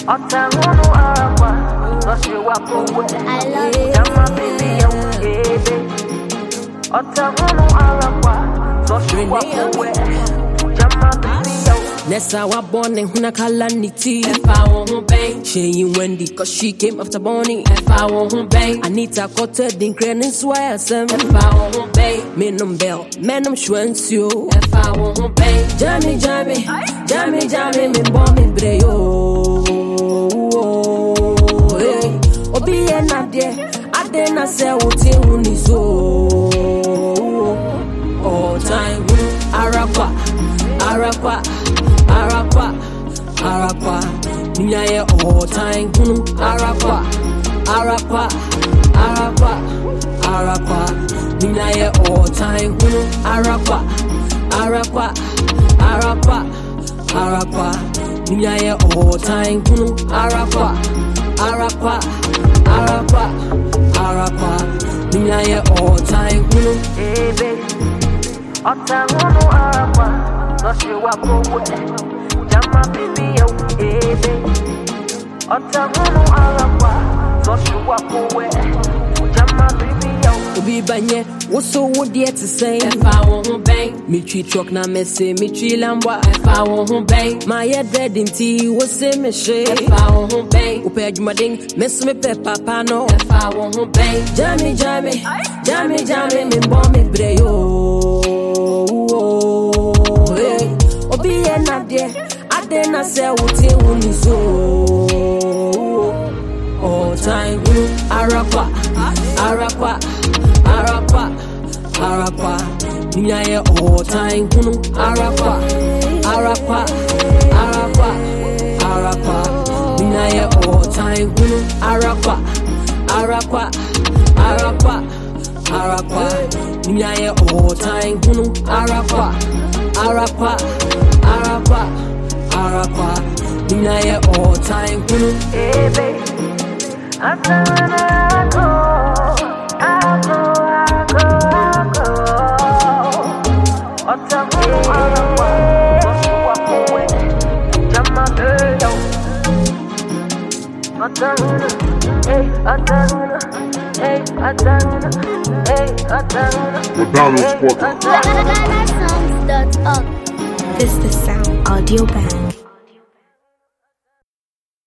Otamono Araba, no she wapo. I love it. Jama baby, Otamono Araba, no she wapo. Jama baby, Nessa wa born in Huna Calamity. If I won't bang, she Wendy, cause she came after Bonnie. If I won't bang, Anita Cotter, Dink Renin Swayasem. If I won't bang, Minum Bell, Menum Schwensio. If I won't bang, Jammy, me bomb breo. Obi and Nadia, I didn't say what you so. All time, Arapa, Nyaye all time, Arapa, Nyaye all time, Arapa, Nyaye all time, Arapa, Nyaye all time, Otamono Araba, no she wapo. Jama baby, Otamono Araba, no she wapo. Jama baby, Obi Banye, what's so what yet to say? If I won't bang, me tree truck na messy, me tree lambwa. If I won't bang, my head dead in tea, what's say me she? If I won't bang, Upe Jumading, mess me peppa pano. If I won't bang, Jammy, me bomb me breo. Obi and Nadia, I didn't say what you so. All time, Arapa, Nyaye all time, Arapa, Nyaye all time, Arapa, Nyaye all time, Arapa, Nyaye all time, Otamono Araba, no she wapo. Jama baby, Otamono, GhanaSongs.org. This is the Sound Audio Band.